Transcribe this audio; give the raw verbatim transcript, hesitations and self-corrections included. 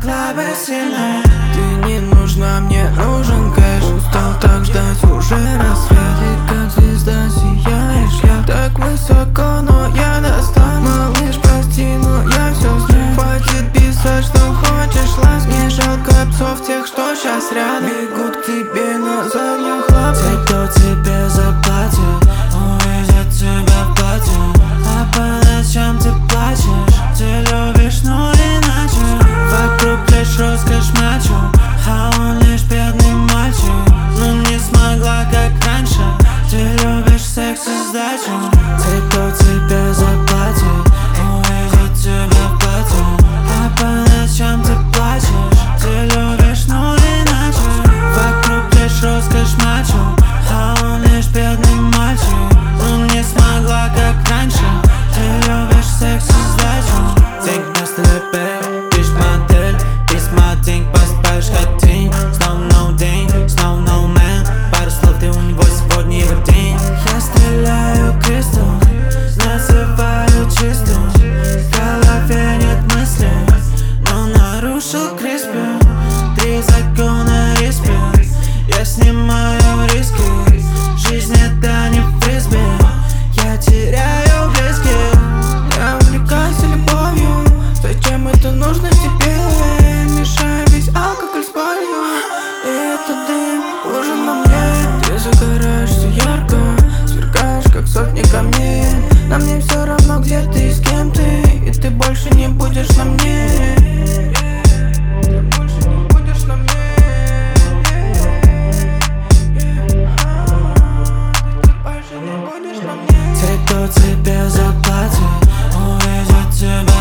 клабе сильная. Ты не нужна, мне нужен кэш. Устал так ждать уже рассвет. И как звезда сияешь, я так высоко, но я достану. Малыш, прости, но я все знаю. Хватит писать, что хочешь ласк. Не жалко псов тех, что сейчас рядом. Бегут к тебе на задних лапах. Те, кто тебе заплатит, увидят тебя в платье. А по ночам ты плачешь, ты любишь, но иначе. Вокруг лишь роскошь мачо, а он лишь бедный мальчик. Но не смогла, как раньше, ты любишь секс и сдачу. Те, кто тебе заплатит, увидят тебя в платье. А по ночам ты плачешь, ты любишь, но иначе. Вокруг лишь роскошь мачо, а он лишь бедный мальчик. Но не смогла, как раньше, ты любишь секс и сдачу. Think просто любишь, пишь модель, письма, день, поспаешь хотим. Снова no день, снова no man. Пару слов ты у него сегодня его день. Я стреляю кристалл, называю чистым. В голове нет мыслей, но нарушил Криспи. Три закона респи, я снимаю риски. Жизнь это не фрисби, я теряю близких. Я увлекаюсь любовью, зачем это нужно тебе? Мешаю весь алкоголь с болью. И этот дым ужин на мне. Ты загораешься ярко, сверкаешь как сотни камней. На мне все равно, где ты и с кем ты. И ты больше не будешь на мне. Ты больше не будешь на мне. Ты больше не будешь на мне. Те, кто тебе заплатит, увидят тебя